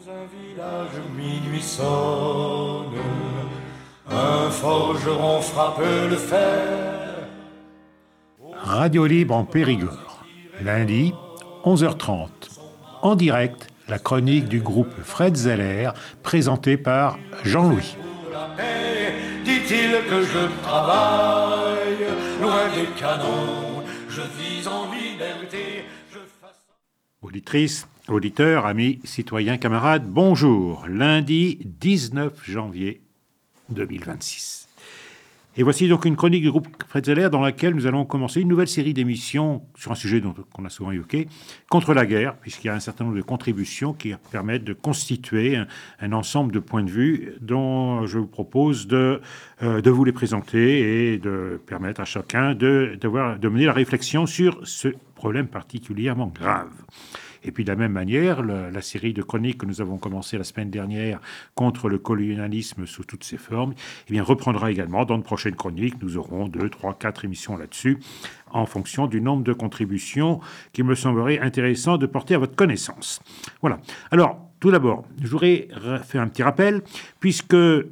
Dans un village, minuit sonne, un forgeron frappe le fer. Radio Libre en Périgord, lundi, 11h30. En direct, la chronique du groupe Fred Zeller, présentée par Jean-Louis. Pour la paix, dit-il que je travaille, loin des canons, je vis en liberté, je fasse... Auditrices, auditeurs, amis, citoyens, camarades, bonjour. Lundi 19 janvier 2026. Et voici donc une chronique du groupe Fred Zeller dans laquelle nous allons commencer une nouvelle série d'émissions sur un sujet qu'on a souvent évoqué, contre la guerre, puisqu'il y a un certain nombre de contributions qui permettent de constituer un ensemble de points de vue dont je vous propose de vous les présenter et de permettre à chacun de mener la réflexion sur ce problème particulièrement grave. Et puis de la même manière, la série de chroniques que nous avons commencé la semaine dernière contre le colonialisme sous toutes ses formes, eh bien, reprendra également dans de prochaines chroniques. Nous aurons 2, 3, 4 émissions là-dessus, en fonction du nombre de contributions qu'il me semblerait intéressant de porter à votre connaissance. Voilà. Alors, tout d'abord, je voudrais faire un petit rappel, puisque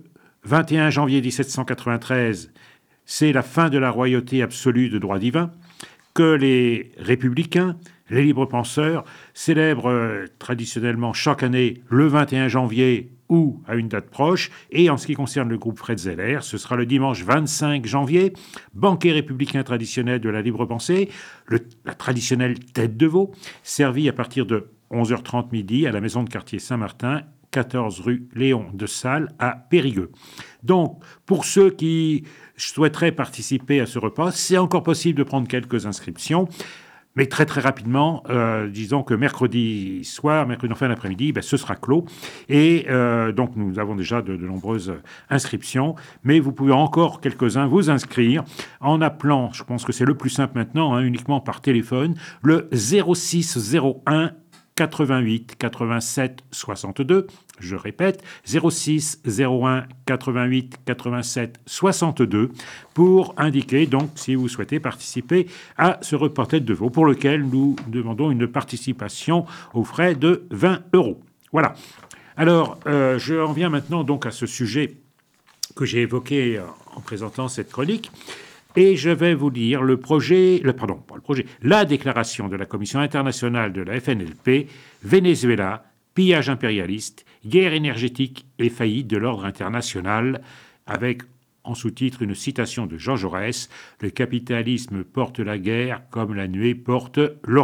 21 janvier 1793, c'est la fin de la royauté absolue de droit divin, que les républicains, les libres penseurs, célèbrent traditionnellement chaque année le 21 janvier ou à une date proche. Et en ce qui concerne le groupe Fred Zeller, ce sera le dimanche 25 janvier, banquet républicain traditionnel de la libre pensée, la traditionnelle tête de veau, servie à partir de 11h30 midi à la maison de quartier Saint-Martin, 14 rue Léon de Salles à Périgueux. Donc, pour ceux qui souhaiteraient participer à ce repas, c'est encore possible de prendre quelques inscriptions. Mais très très rapidement, disons que mercredi en fin d'après-midi, ce sera clos. Et donc nous avons déjà de nombreuses inscriptions. Mais vous pouvez encore quelques-uns vous inscrire en appelant, je pense que c'est le plus simple maintenant, uniquement par téléphone, le 06 01 88 87 62. Je répète, 06 01 88 87 62 pour indiquer donc si vous souhaitez participer à ce repas tête de veau pour lequel nous demandons une participation aux frais de 20 €. Voilà. Alors, je en viens maintenant donc à ce sujet que j'ai évoqué en présentant cette chronique. Et je vais vous lire la déclaration de la Commission internationale de la FNLP, Venezuela, pillage impérialiste, guerre énergétique et faillite de l'ordre international, avec en sous-titre une citation de Jean Jaurès, « Le capitalisme porte la guerre comme la nuée porte l'orage ».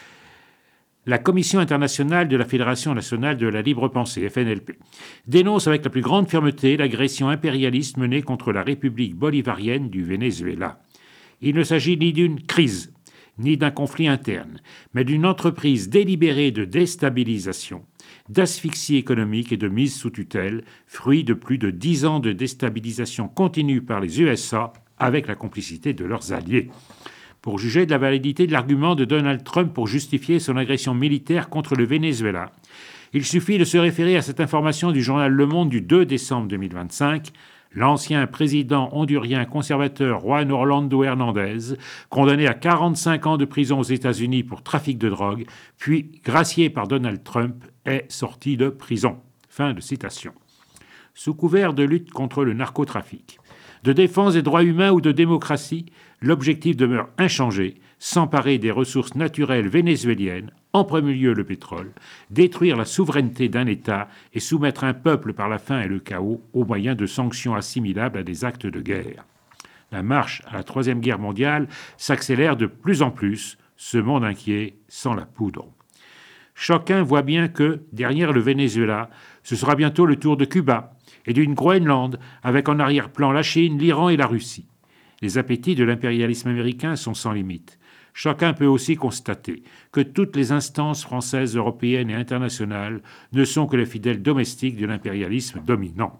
La Commission internationale de la Fédération nationale de la libre pensée, FNLP, dénonce avec la plus grande fermeté l'agression impérialiste menée contre la République bolivarienne du Venezuela. Il ne s'agit ni d'une crise, ni d'un conflit interne, mais d'une entreprise délibérée de déstabilisation, d'asphyxie économique et de mise sous tutelle, fruit de plus de 10 ans de déstabilisation continue par les USA avec la complicité de leurs alliés. Pour juger de la validité de l'argument de Donald Trump pour justifier son agression militaire contre le Venezuela, il suffit de se référer à cette information du journal Le Monde du 2 décembre 2025. L'ancien président hondurien conservateur Juan Orlando Hernández, condamné à 45 ans de prison aux États-Unis pour trafic de drogue, puis gracié par Donald Trump, est sorti de prison. Fin de citation. Sous couvert de lutte contre le narcotrafic, de défense des droits humains ou de démocratie, l'objectif demeure inchangé, s'emparer des ressources naturelles vénézuéliennes, en premier lieu le pétrole, détruire la souveraineté d'un État et soumettre un peuple par la faim et le chaos au moyen de sanctions assimilables à des actes de guerre. La marche à la Troisième Guerre mondiale s'accélère de plus en plus, ce monde inquiet sans la poudre. Chacun voit bien que, derrière le Venezuela, ce sera bientôt le tour de Cuba et d'une Groenland, avec en arrière-plan la Chine, l'Iran et la Russie. Les appétits de l'impérialisme américain sont sans limite. Chacun peut aussi constater que toutes les instances françaises, européennes et internationales ne sont que les fidèles domestiques de l'impérialisme dominant.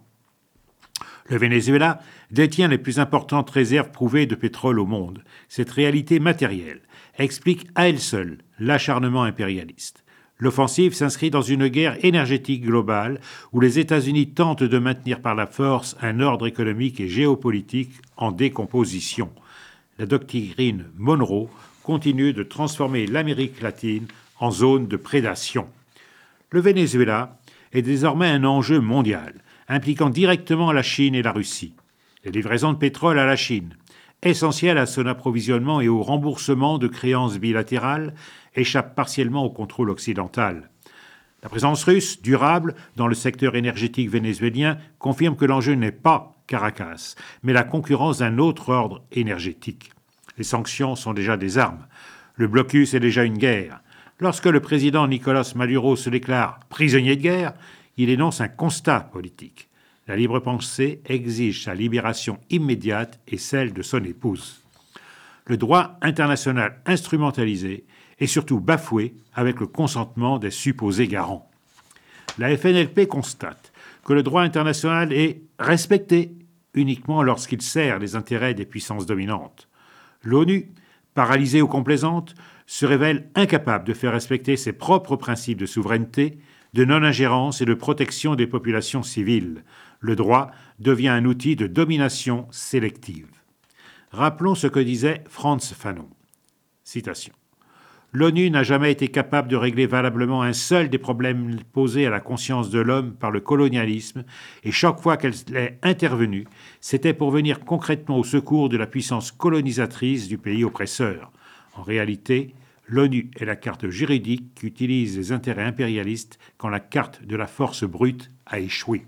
Le Venezuela détient les plus importantes réserves prouvées de pétrole au monde. Cette réalité matérielle explique à elle seule l'acharnement impérialiste. L'offensive s'inscrit dans une guerre énergétique globale où les États-Unis tentent de maintenir par la force un ordre économique et géopolitique en décomposition. La doctrine Monroe continue de transformer l'Amérique latine en zone de prédation. Le Venezuela est désormais un enjeu mondial, impliquant directement la Chine et la Russie. Les livraisons de pétrole à la Chine, essentielles à son approvisionnement et au remboursement de créances bilatérales, échappent partiellement au contrôle occidental. La présence russe, durable, dans le secteur énergétique vénézuélien, confirme que l'enjeu n'est pas Caracas, mais la concurrence d'un autre ordre énergétique. Les sanctions sont déjà des armes. Le blocus est déjà une guerre. Lorsque le président Nicolás Maduro se déclare prisonnier de guerre, il énonce un constat politique. La libre pensée exige sa libération immédiate et celle de son épouse. Le droit international instrumentalisé est surtout bafoué avec le consentement des supposés garants. La FNLP constate que le droit international est respecté uniquement lorsqu'il sert les intérêts des puissances dominantes. L'ONU, paralysée ou complaisante, se révèle incapable de faire respecter ses propres principes de souveraineté, de non-ingérence et de protection des populations civiles. Le droit devient un outil de domination sélective. Rappelons ce que disait Frantz Fanon. Citation. L'ONU n'a jamais été capable de régler valablement un seul des problèmes posés à la conscience de l'homme par le colonialisme, et chaque fois qu'elle est intervenue, c'était pour venir concrètement au secours de la puissance colonisatrice du pays oppresseur. En réalité, l'ONU est la carte juridique qui utilise les intérêts impérialistes quand la carte de la force brute a échoué.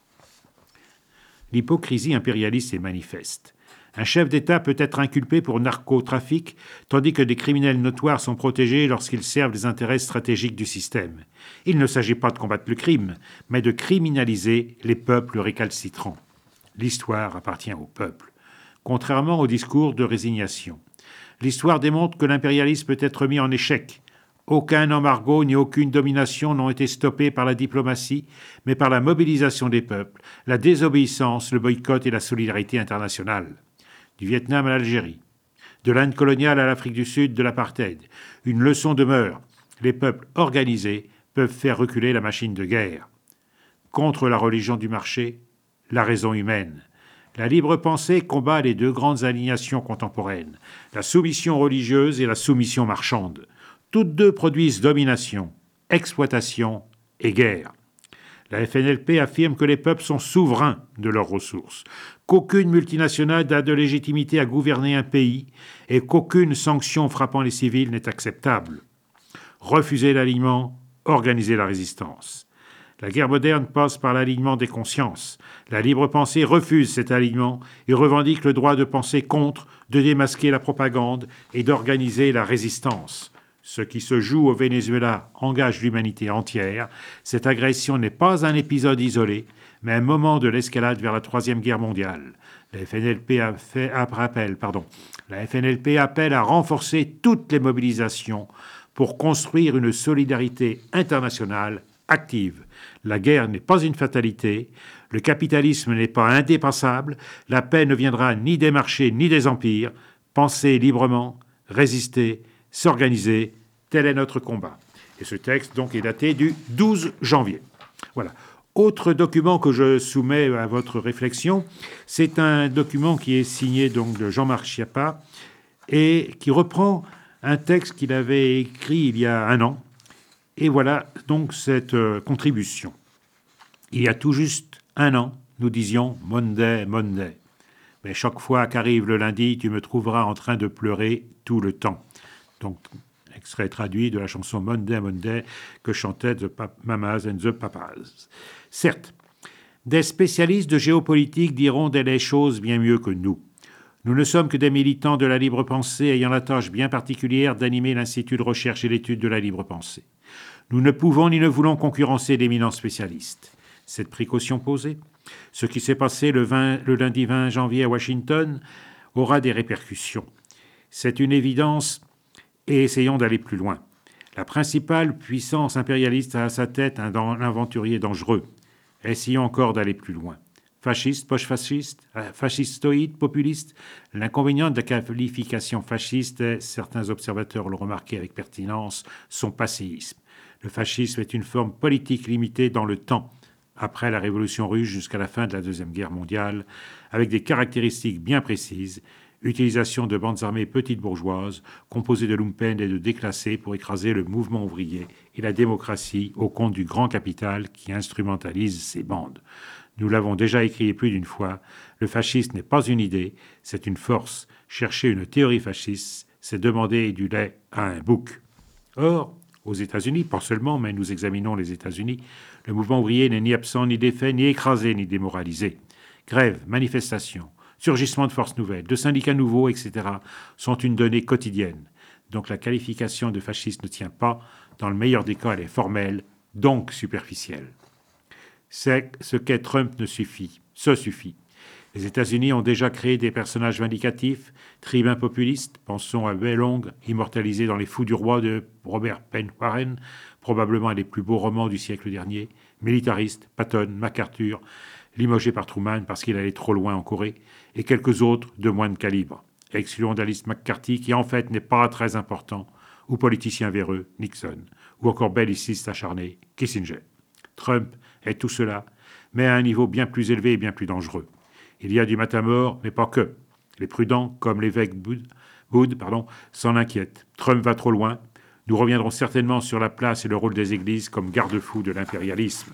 L'hypocrisie impérialiste est manifeste. Un chef d'État peut être inculpé pour narcotrafic, tandis que des criminels notoires sont protégés lorsqu'ils servent les intérêts stratégiques du système. Il ne s'agit pas de combattre le crime, mais de criminaliser les peuples récalcitrants. L'histoire appartient au peuple, contrairement au discours de résignation. L'histoire démontre que l'impérialisme peut être mis en échec. Aucun embargo ni aucune domination n'ont été stoppés par la diplomatie, mais par la mobilisation des peuples, la désobéissance, le boycott et la solidarité internationale. Du Vietnam à l'Algérie, de l'Inde coloniale à l'Afrique du Sud, de l'apartheid. Une leçon demeure. Les peuples organisés peuvent faire reculer la machine de guerre. Contre la religion du marché, la raison humaine. La libre pensée combat les deux grandes alignations contemporaines, la soumission religieuse et la soumission marchande. Toutes deux produisent domination, exploitation et guerre. La FNLP affirme que les peuples sont souverains de leurs ressources, qu'aucune multinationale n'a de légitimité à gouverner un pays et qu'aucune sanction frappant les civils n'est acceptable. Refuser l'alignement, organiser la résistance. La guerre moderne passe par l'alignement des consciences. La libre pensée refuse cet alignement et revendique le droit de penser contre, de démasquer la propagande et d'organiser la résistance. Ce qui se joue au Venezuela engage l'humanité entière. Cette agression n'est pas un épisode isolé, mais un moment de l'escalade vers la Troisième Guerre mondiale. La FNLP appelle à renforcer toutes les mobilisations pour construire une solidarité internationale active. La guerre n'est pas une fatalité, le capitalisme n'est pas indépassable, la paix ne viendra ni des marchés ni des empires. Penser librement, résister, s'organiser, tel est notre combat. Et ce texte donc est daté du 12 janvier. Voilà. Autre document que je soumets à votre réflexion, c'est un document qui est signé donc de Jean-Marc Schiappa et qui reprend un texte qu'il avait écrit il y a un an. Et voilà donc cette contribution. Il y a tout juste un an, nous disions « Monday, Monday ». Mais chaque fois qu'arrive le lundi, tu me trouveras en train de pleurer tout le temps. Donc, extrait traduit de la chanson Monday, Monday que chantaient The Mamas and the Papas. Certes, des spécialistes de géopolitique diront des choses bien mieux que nous. Nous ne sommes que des militants de la libre pensée ayant la tâche bien particulière d'animer l'Institut de recherche et d'études de la libre pensée. Nous ne pouvons ni ne voulons concurrencer d'éminents spécialistes. Cette précaution posée, ce qui s'est passé le lundi 20 janvier à Washington aura des répercussions. C'est une évidence et essayons d'aller plus loin. La principale puissance impérialiste a à sa tête un aventurier dangereux. Essayons encore d'aller plus loin. Fasciste, post-fasciste, fascistoïde, populiste. L'inconvénient de la qualification fasciste est, certains observateurs l'ont remarqué avec pertinence, son passéisme. Le fascisme est une forme politique limitée dans le temps, après la Révolution russe jusqu'à la fin de la Deuxième Guerre mondiale, avec des caractéristiques bien précises, Utilisation de bandes armées petites bourgeoises, composées de lumpen et de déclassés pour écraser le mouvement ouvrier et la démocratie au compte du grand capital qui instrumentalise ces bandes. Nous l'avons déjà écrit plus d'une fois, le fascisme n'est pas une idée, c'est une force. Chercher une théorie fasciste, c'est demander du lait à un bouc. Or, aux États-Unis, pas seulement, mais nous examinons les États-Unis, le mouvement ouvrier n'est ni absent, ni défait, ni écrasé, ni démoralisé. Grèves, manifestations, surgissement de forces nouvelles, de syndicats nouveaux, etc., sont une donnée quotidienne. Donc la qualification de fasciste ne tient pas. Dans le meilleur des cas, elle est formelle, donc superficielle. C'est ce qu'est Trump ce suffit. Les États-Unis ont déjà créé des personnages vindicatifs, tribuns populistes, pensons à Wei Long, immortalisé dans Les Fous du Roi de Robert Penn Warren, probablement un des plus beaux romans du siècle dernier, militaristes, Patton, MacArthur, limogé par Truman parce qu'il allait trop loin en Corée, et quelques autres de moindre calibre. Excluons d'Alice McCarthy, qui en fait n'est pas très important, ou politicien véreux, Nixon, ou encore belliciste acharné, Kissinger. Trump est tout cela, mais à un niveau bien plus élevé et bien plus dangereux. Il y a du matamor, mais pas que. Les prudents, comme l'évêque Wood, s'en inquiètent. Trump va trop loin. Nous reviendrons certainement sur la place et le rôle des églises comme garde-fous de l'impérialisme.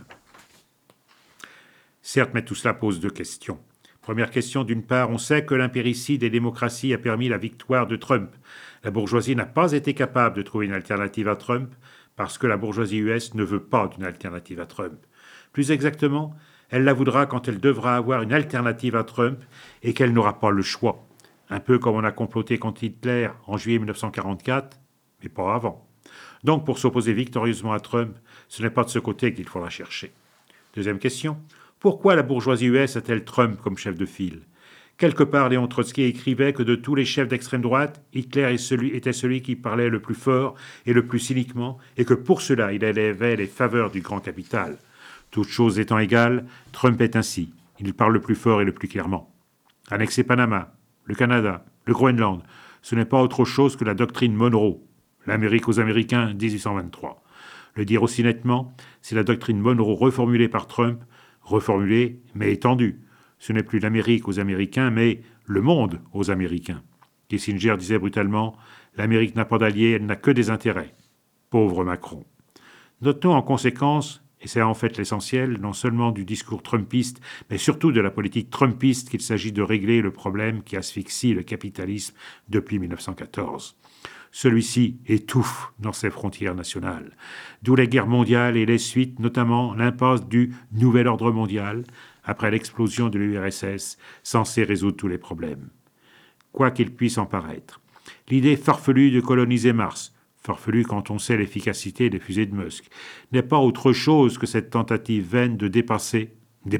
Certes, mais tout cela pose deux questions. Première question, d'une part, on sait que l'impéricide des démocraties a permis la victoire de Trump. La bourgeoisie n'a pas été capable de trouver une alternative à Trump parce que la bourgeoisie US ne veut pas d'une alternative à Trump. Plus exactement, elle la voudra quand elle devra avoir une alternative à Trump et qu'elle n'aura pas le choix. Un peu comme on a comploté contre Hitler en juillet 1944, mais pas avant. Donc pour s'opposer victorieusement à Trump, ce n'est pas de ce côté qu'il faudra chercher. Deuxième question, pourquoi la bourgeoisie US a-t-elle Trump comme chef de file ? Quelque part, Léon Trotsky écrivait que de tous les chefs d'extrême droite, Hitler était celui qui parlait le plus fort et le plus cyniquement, et que pour cela, il élevait les faveurs du grand capital. Toutes choses étant égales, Trump est ainsi. Il parle le plus fort et le plus clairement. Annexer Panama, le Canada, le Groenland, ce n'est pas autre chose que la doctrine Monroe, l'Amérique aux Américains, 1823. Le dire aussi nettement, c'est la doctrine Monroe reformulée par Trump, reformulée mais étendue. Ce n'est plus l'Amérique aux Américains, mais le monde aux Américains. Kissinger disait brutalement « L'Amérique n'a pas d'alliés, elle n'a que des intérêts. » Pauvre Macron. Notons en conséquence, et c'est en fait l'essentiel, non seulement du discours trumpiste, mais surtout de la politique trumpiste qu'il s'agit de régler le problème qui asphyxie le capitalisme depuis 1914. Celui-ci étouffe dans ses frontières nationales. D'où les guerres mondiales et les suites, notamment l'impasse du nouvel ordre mondial, après l'explosion de l'URSS, censée résoudre tous les problèmes. Quoi qu'il puisse en paraître. L'idée farfelue de coloniser Mars, farfelue quand on sait l'efficacité des fusées de Musk, n'est pas autre chose que cette tentative vaine de déplacer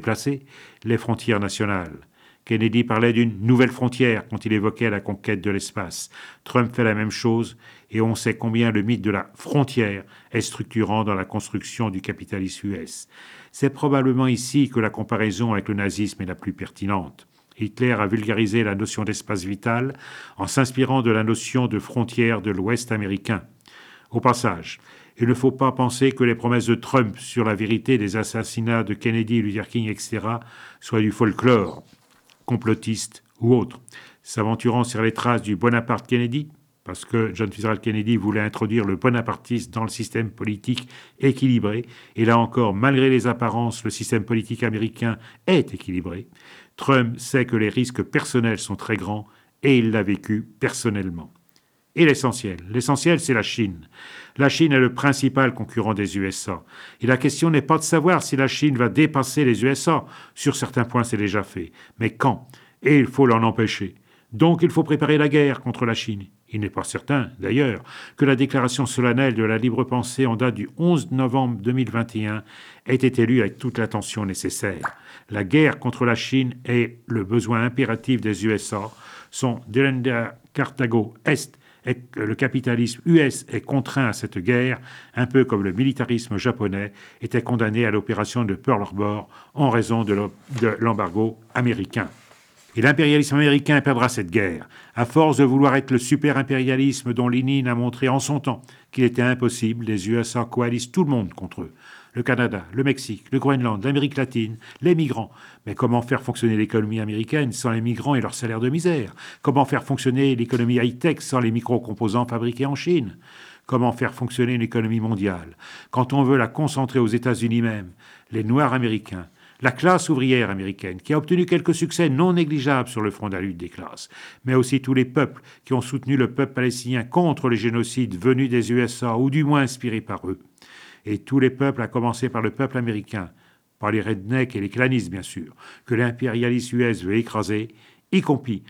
les frontières nationales. Kennedy parlait d'une nouvelle frontière quand il évoquait la conquête de l'espace. Trump fait la même chose et on sait combien le mythe de la frontière est structurant dans la construction du capitalisme US. C'est probablement ici que la comparaison avec le nazisme est la plus pertinente. Hitler a vulgarisé la notion d'espace vital en s'inspirant de la notion de frontière de l'Ouest américain. Au passage, il ne faut pas penser que les promesses de Trump sur la vérité des assassinats de Kennedy, Luther King, etc. soient du folklore, complotiste ou autre. S'aventurant sur les traces du Bonaparte Kennedy, parce que John Fitzgerald Kennedy voulait introduire le bonapartisme dans le système politique équilibré, et là encore, malgré les apparences, le système politique américain est équilibré. Trump sait que les risques personnels sont très grands, et il l'a vécu personnellement. Et l'essentiel, c'est la Chine. La Chine est le principal concurrent des USA. Et la question n'est pas de savoir si la Chine va dépasser les USA. Sur certains points, c'est déjà fait. Mais quand ? Et il faut l'en empêcher. Donc il faut préparer la guerre contre la Chine. Il n'est pas certain, d'ailleurs, que la déclaration solennelle de la libre pensée en date du 11 novembre 2021 ait été lue avec toute l'attention nécessaire. La guerre contre la Chine et le besoin impératif des USA sont delenda Carthago Est, et que le capitalisme US est contraint à cette guerre, un peu comme le militarisme japonais était condamné à l'opération de Pearl Harbor en raison de l'embargo américain. Et l'impérialisme américain perdra cette guerre, à force de vouloir être le super-impérialisme dont Lénine a montré en son temps qu'il était impossible, les USA coalisent tout le monde contre eux. le Canada, le Mexique, le Groenland, l'Amérique latine, les migrants. Mais comment faire fonctionner l'économie américaine sans les migrants et leurs salaires de misère? Comment faire fonctionner l'économie high-tech sans les micro-composants fabriqués en Chine? Comment faire fonctionner une économie mondiale quand on veut la concentrer aux États-Unis même? Les Noirs américains, la classe ouvrière américaine, qui a obtenu quelques succès non négligeables sur le front de la lutte des classes, mais aussi tous les peuples qui ont soutenu le peuple palestinien contre les génocides venus des USA, ou du moins inspirés par eux. Et tous les peuples, à commencer par le peuple américain, par les rednecks et les clanistes bien sûr, que l'impérialisme US veut écraser, y compris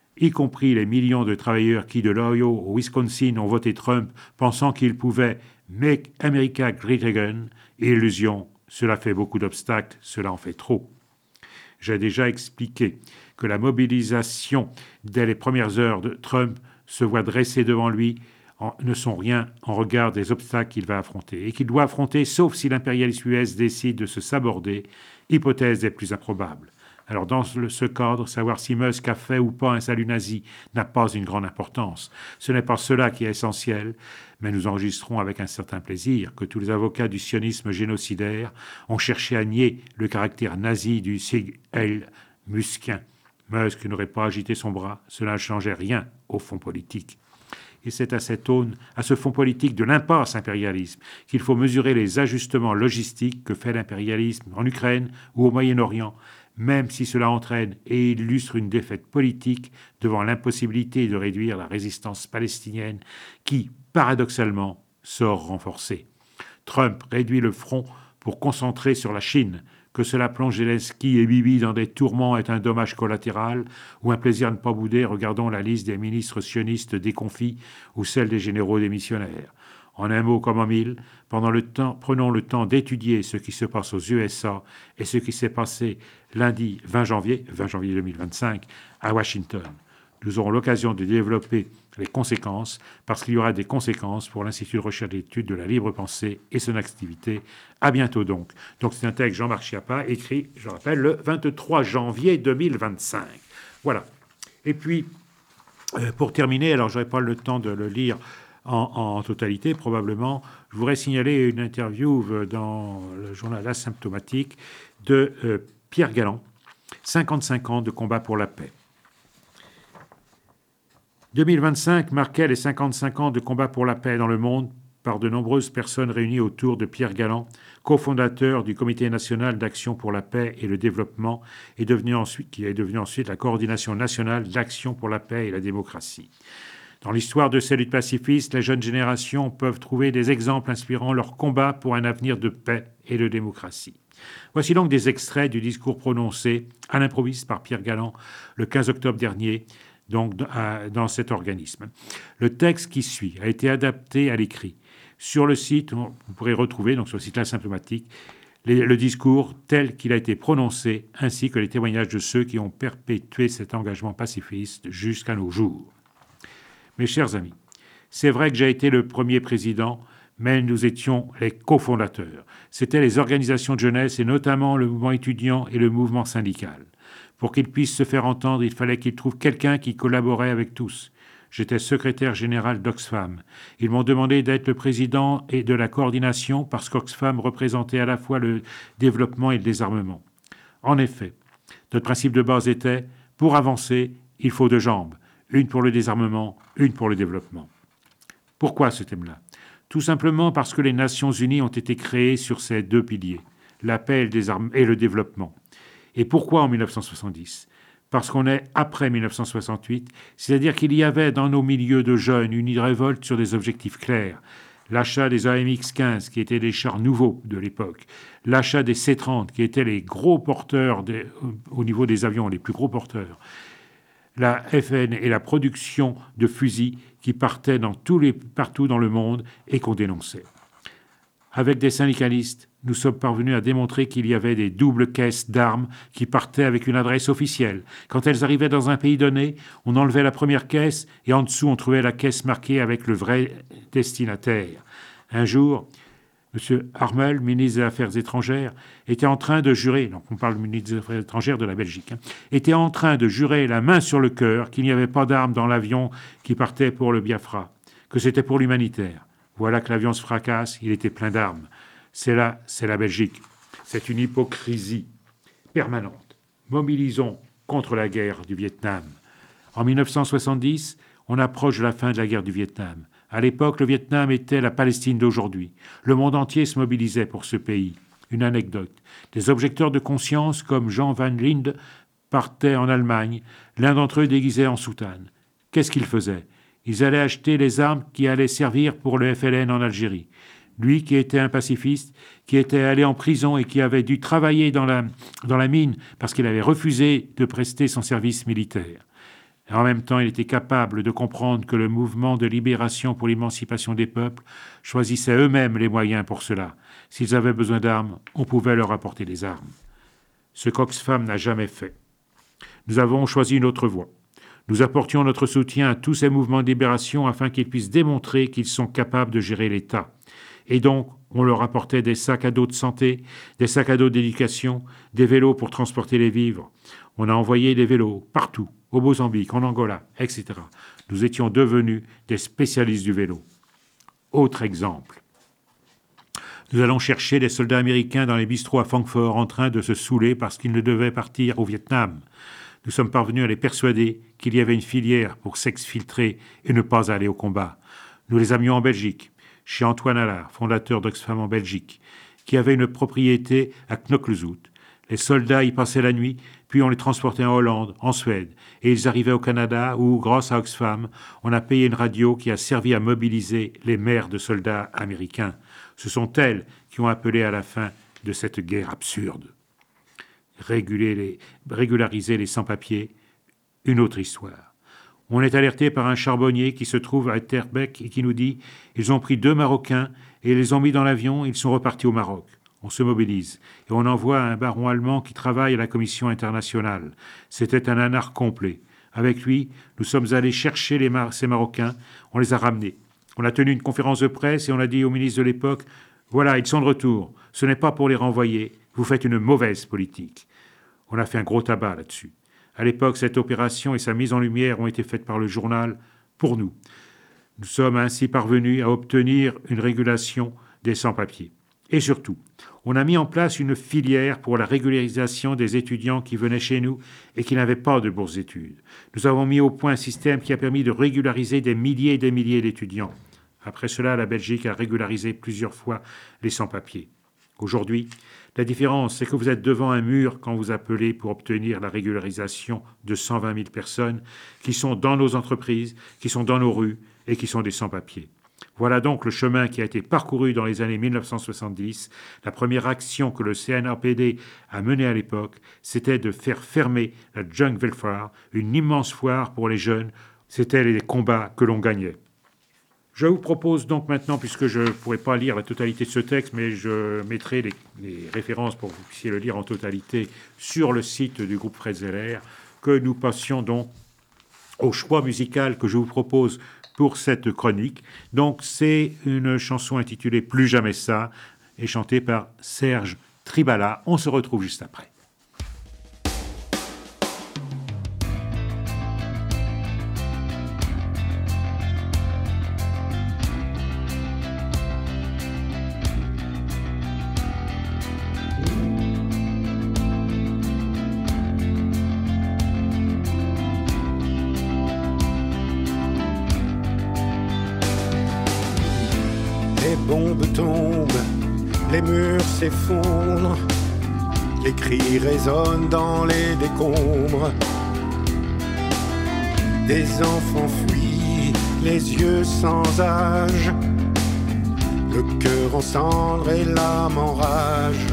les millions de travailleurs qui, de l'Ohio au Wisconsin, ont voté Trump, pensant qu'ils pouvaient « make America great again », illusion. Cela fait beaucoup d'obstacles, cela en fait trop. J'ai déjà expliqué que la mobilisation dès les premières heures de Trump se voit dressée devant lui ne sont rien en regard des obstacles qu'il va affronter et qu'il doit affronter sauf si l'impérialisme US décide de se saborder, hypothèse des plus improbables. Alors dans ce cadre, savoir si Musk a fait ou pas un salut nazi n'a pas une grande importance. Ce n'est pas cela qui est essentiel, mais nous enregistrons avec un certain plaisir que tous les avocats du sionisme génocidaire ont cherché à nier le caractère nazi du Sieg Heil muskien. Musk n'aurait pas agité son bras, cela ne changeait rien au fond politique. Et c'est à cette aune, à ce fond politique de l'impasse impérialisme, qu'il faut mesurer les ajustements logistiques que fait l'impérialisme en Ukraine ou au Moyen-Orient, même si cela entraîne et illustre une défaite politique devant l'impossibilité de réduire la résistance palestinienne qui, paradoxalement, sort renforcée. Trump réduit le front pour concentrer sur la Chine. Que cela plonge Zelensky et Bibi dans des tourments est un dommage collatéral ou un plaisir à ne pas bouder, regardons la liste des ministres sionistes déconfits ou celle des généraux démissionnaires. En un mot comme en mille, prenons le temps d'étudier ce qui se passe aux USA et ce qui s'est passé lundi 20 janvier 2025 à Washington. Nous aurons l'occasion de développer les conséquences parce qu'il y aura des conséquences pour l'Institut de recherche et d'études de la libre pensée et son activité. À bientôt donc. Donc c'est un texte Jean-Marc Schiappa écrit, je rappelle, le 23 janvier 2025. Voilà. Et puis, pour terminer, alors je n'aurai pas le temps de le lire en totalité, probablement, je voudrais signaler une interview dans le journal Asymptomatique de Pierre Galland, 55 ans de combat pour la paix. 2025 marquait les 55 ans de combat pour la paix dans le monde par de nombreuses personnes réunies autour de Pierre Galland, cofondateur du Comité national d'action pour la paix et le développement, qui est devenu ensuite la Coordination nationale d'action pour la paix et la démocratie. Dans l'histoire de ces luttes pacifistes, les jeunes générations peuvent trouver des exemples inspirant leur combat pour un avenir de paix et de démocratie. Voici donc des extraits du discours prononcé à l'improviste par Pierre Galland le 15 octobre dernier, donc dans cet organisme. Le texte qui suit a été adapté à l'écrit. Sur le site, vous pourrez retrouver, donc sur le site Asymptomatique, le discours tel qu'il a été prononcé, ainsi que les témoignages de ceux qui ont perpétué cet engagement pacifiste jusqu'à nos jours. Mes chers amis, c'est vrai que j'ai été le premier président, mais nous étions les cofondateurs. C'étaient les organisations de jeunesse et notamment le mouvement étudiant et le mouvement syndical. Pour qu'ils puissent se faire entendre, il fallait qu'ils trouvent quelqu'un qui collaborait avec tous. J'étais secrétaire général d'Oxfam. Ils m'ont demandé d'être le président et de la coordination parce qu'Oxfam représentait à la fois le développement et le désarmement. En effet, notre principe de base était, pour avancer, il faut deux jambes. Une pour le désarmement, une pour le développement. Pourquoi ce thème-là ? Tout simplement parce que les Nations Unies ont été créées sur ces deux piliers, la paix et le développement. Et pourquoi en 1970 ? Parce qu'on est après 1968, c'est-à-dire qu'il y avait dans nos milieux de jeunes une révolte sur des objectifs clairs. L'achat des AMX-15, qui étaient des chars nouveaux de l'époque, l'achat des C-30, qui étaient les gros porteurs au niveau des avions, les plus gros porteurs, la FN et la production de fusils qui partaient partout dans le monde et qu'on dénonçait. Avec des syndicalistes, nous sommes parvenus à démontrer qu'il y avait des doubles caisses d'armes qui partaient avec une adresse officielle. Quand elles arrivaient dans un pays donné, on enlevait la première caisse et en dessous, on trouvait la caisse marquée avec le vrai destinataire. Un jour, M. Harmel, ministre des Affaires étrangères, était en train de jurer, donc on parle du ministre des Affaires étrangères de la Belgique, était en train de jurer la main sur le cœur qu'il n'y avait pas d'armes dans l'avion qui partait pour le Biafra, que c'était pour l'humanitaire. Voilà que l'avion se fracasse, il était plein d'armes. c'est la Belgique. C'est une hypocrisie permanente. Mobilisons contre la guerre du Vietnam. En 1970, on approche de la fin de la guerre du Vietnam. À l'époque, le Vietnam était la Palestine d'aujourd'hui. Le monde entier se mobilisait pour ce pays. Une anecdote. Des objecteurs de conscience comme Jean Van Linde partaient en Allemagne, l'un d'entre eux déguisé en soutane. Qu'est-ce qu'ils faisaient ? Ils allaient acheter les armes qui allaient servir pour le FLN en Algérie. Lui qui était un pacifiste, qui était allé en prison et qui avait dû travailler dans la mine parce qu'il avait refusé de prester son service militaire. Et en même temps, il était capable de comprendre que le mouvement de libération pour l'émancipation des peuples choisissait eux-mêmes les moyens pour cela. S'ils avaient besoin d'armes, on pouvait leur apporter des armes. Ce qu'Oxfam n'a jamais fait. Nous avons choisi une autre voie. Nous apportions notre soutien à tous ces mouvements de libération afin qu'ils puissent démontrer qu'ils sont capables de gérer l'État. Et donc, on leur apportait des sacs à dos de santé, des sacs à dos d'éducation, des vélos pour transporter les vivres. On a envoyé des vélos partout, au Mozambique, en Angola, etc. Nous étions devenus des spécialistes du vélo. Autre exemple. Nous allons chercher des soldats américains dans les bistrots à Francfort en train de se saouler parce qu'ils ne devaient partir au Vietnam. Nous sommes parvenus à les persuader qu'il y avait une filière pour s'exfiltrer et ne pas aller au combat. Nous les amenions en Belgique, chez Antoine Allard, fondateur d'Oxfam en Belgique, qui avait une propriété à Knokkelzoet. Les soldats y passaient la nuit, puis on les transportait en Hollande, en Suède, et ils arrivaient au Canada où, grâce à Oxfam, on a payé une radio qui a servi à mobiliser les mères de soldats américains. Ce sont elles qui ont appelé à la fin de cette guerre absurde. Régulariser les sans-papiers, une autre histoire. On est alerté par un charbonnier qui se trouve à Etterbeek et qui nous dit « Ils ont pris 2 Marocains et les ont mis dans l'avion, ils sont repartis au Maroc ». On se mobilise et on envoie un baron allemand qui travaille à la Commission internationale. C'était un anard complet. Avec lui, nous sommes allés chercher ces Marocains, on les a ramenés. On a tenu une conférence de presse et on a dit au ministre de l'époque « Voilà, ils sont de retour. Ce n'est pas pour les renvoyer. Vous faites une mauvaise politique. » On a fait un gros tabac là-dessus. À l'époque, cette opération et sa mise en lumière ont été faites par le journal pour nous. Nous sommes ainsi parvenus à obtenir une régulation des sans-papiers. Et surtout, on a mis en place une filière pour la régularisation des étudiants qui venaient chez nous et qui n'avaient pas de bourse d'études. Nous avons mis au point un système qui a permis de régulariser des milliers et des milliers d'étudiants. Après cela, la Belgique a régularisé plusieurs fois les sans-papiers. Aujourd'hui, la différence, c'est que vous êtes devant un mur quand vous appelez pour obtenir la régularisation de 120 000 personnes qui sont dans nos entreprises, qui sont dans nos rues et qui sont des sans-papiers. Voilà donc le chemin qui a été parcouru dans les années 1970. La première action que le CNRPD a menée à l'époque, c'était de faire fermer la Jungle Foire, une immense foire pour les jeunes. C'était les combats que l'on gagnait. Je vous propose donc maintenant, puisque je ne pourrai pas lire la totalité de ce texte, mais je mettrai les références pour que vous puissiez le lire en totalité sur le site du groupe Fred Zeller, que nous passions donc au choix musical que je vous propose pour cette chronique. Donc c'est une chanson intitulée « Plus jamais ça » et chantée par Serge Tribala. On se retrouve juste après. Les bombes tombent, les murs s'effondrent, les cris résonnent dans les décombres. Des enfants fuient, les yeux sans âge, le cœur en cendres et l'âme en rage.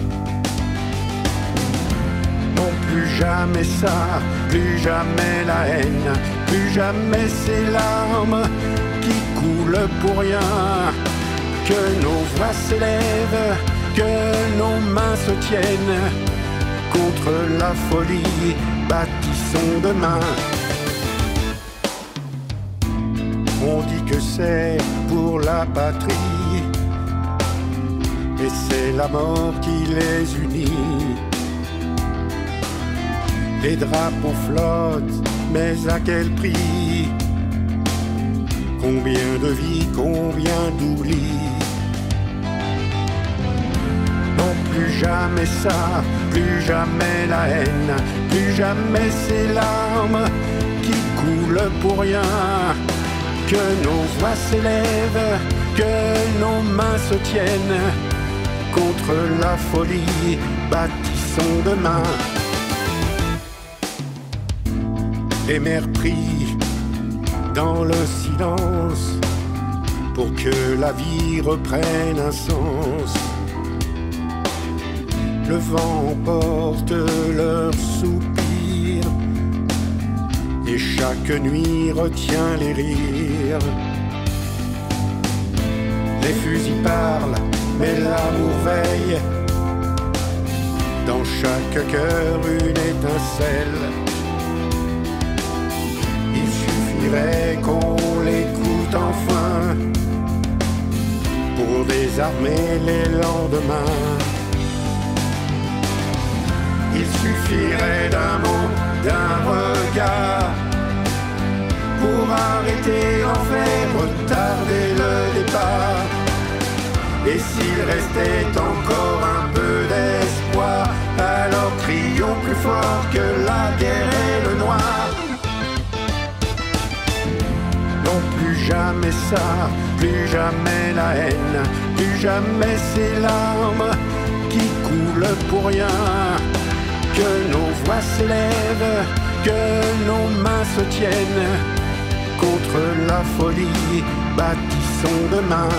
Non, plus jamais ça, plus jamais la haine, plus jamais ces larmes qui coulent pour rien. Que nos voix s'élèvent, que nos mains se tiennent, contre la folie, bâtissons demain. On dit que c'est pour la patrie, et c'est la mort qui les unit. Les drapeaux flottent, mais à quel prix? Combien de vies, combien d'oublis? plus jamais ça, plus jamais la haine, plus jamais ces larmes qui coulent pour rien. Que nos voix s'élèvent, que nos mains se tiennent contre la folie, bâtissons demain. Les mers prient dans le silence pour que la vie reprenne un sens. Le vent emporte leurs soupirs et chaque nuit retient les rires. Les fusils parlent, mais l'amour veille. Dans chaque cœur une étincelle. Il suffirait qu'on l'écoute enfin pour désarmer les lendemains. Il suffirait d'un mot, d'un regard pour arrêter l'enfer, retarder le départ. Et s'il restait encore un peu d'espoir, alors crions plus fort que la guerre et le noir. Non, plus jamais ça, plus jamais la haine, plus jamais ces larmes qui coulent pour rien. Que nos voix s'élèvent, que nos mains se tiennent contre la folie, bâtissons demain.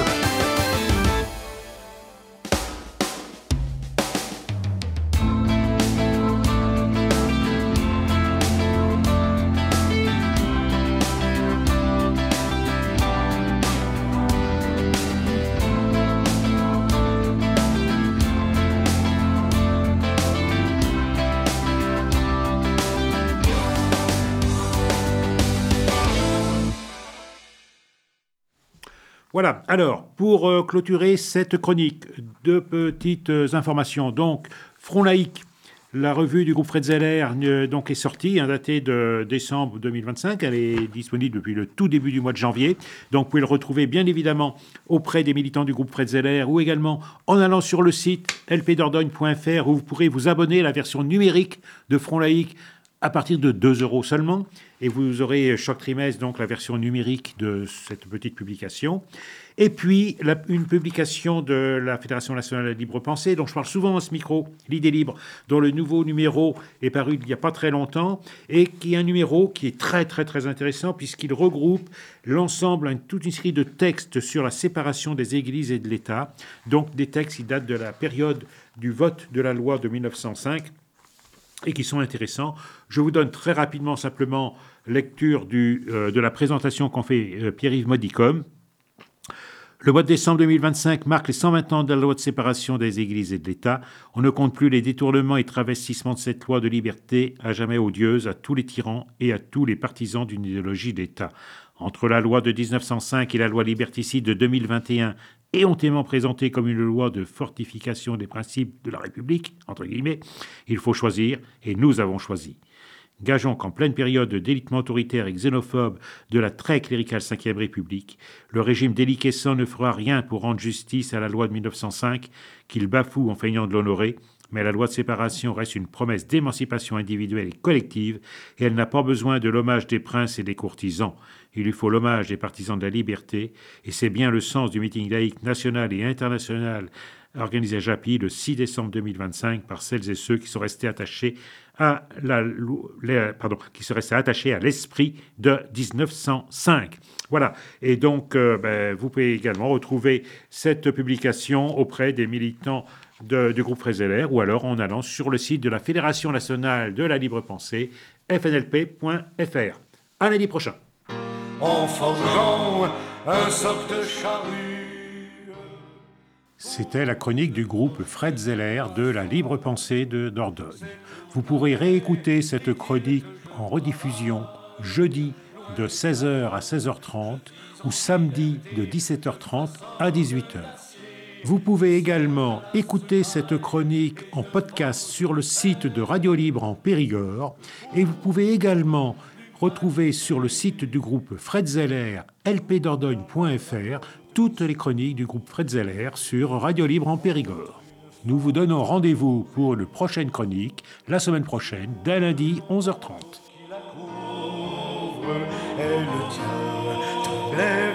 Voilà, alors, pour clôturer cette chronique, deux petites informations. Donc, Front laïque, la revue du groupe Fred Zeller donc est sortie, datée de décembre 2025. Elle est disponible depuis le tout début du mois de janvier. Donc, vous pouvez le retrouver, bien évidemment, auprès des militants du groupe Fred Zeller ou également en allant sur le site lpdordogne.fr où vous pourrez vous abonner à la version numérique de Front laïque à partir de 2 € seulement. Et vous aurez chaque trimestre donc la version numérique de cette petite publication. Et puis, une publication de la Fédération nationale de la libre pensée, dont je parle souvent à ce micro, l'idée libre, dont le nouveau numéro est paru il n'y a pas très longtemps, et qui est un numéro qui est très, très, très intéressant, puisqu'il regroupe l'ensemble, toute une série de textes sur la séparation des églises et de l'État, donc des textes qui datent de la période du vote de la loi de 1905, et qui sont intéressants. Je vous donne très rapidement simplement lecture de la présentation qu'en fait Pierre-Yves Modicom. Le mois de décembre 2025 marque les 120 ans de la loi de séparation des églises et de l'État. On ne compte plus les détournements et travestissements de cette loi de liberté à jamais odieuse à tous les tyrans et à tous les partisans d'une idéologie d'État. Entre la loi de 1905 et la loi liberticide de 2021, éhontément présentée comme une loi de fortification des principes de la République, entre guillemets, il faut choisir, et nous avons choisi. Gageons qu'en pleine période de délitement autoritaire et xénophobe de la très cléricale Ve République, le régime déliquescent ne fera rien pour rendre justice à la loi de 1905, qu'il bafoue en feignant de l'honorer, mais la loi de séparation reste une promesse d'émancipation individuelle et collective, et elle n'a pas besoin de l'hommage des princes et des courtisans. Il lui faut l'hommage des partisans de la liberté, et c'est bien le sens du meeting laïque national et international organisé à Japy le 6 décembre 2025 par celles et ceux qui sont restés attachés à l'esprit de 1905. Voilà. Et donc, vous pouvez également retrouver cette publication auprès des militants du groupe Fred Zeller ou alors en allant sur le site de la Fédération nationale de la libre pensée, fnlp.fr. À lundi prochain. En forgeant un soc de charrue. C'était la chronique du groupe Fred Zeller de la libre pensée de Dordogne. Vous pourrez réécouter cette chronique en rediffusion jeudi de 16h à 16h30 ou samedi de 17h30 à 18h. Vous pouvez également écouter cette chronique en podcast sur le site de Radio Libre en Périgord et vous pouvez également retrouver sur le site du groupe Fred Zeller, lpdordogne.fr, toutes les chroniques du groupe Fred Zeller sur Radio Libre en Périgord. Nous vous donnons rendez-vous pour une prochaine chronique, la semaine prochaine, dès lundi, 11h30. qui la couvre, elle tient très belle.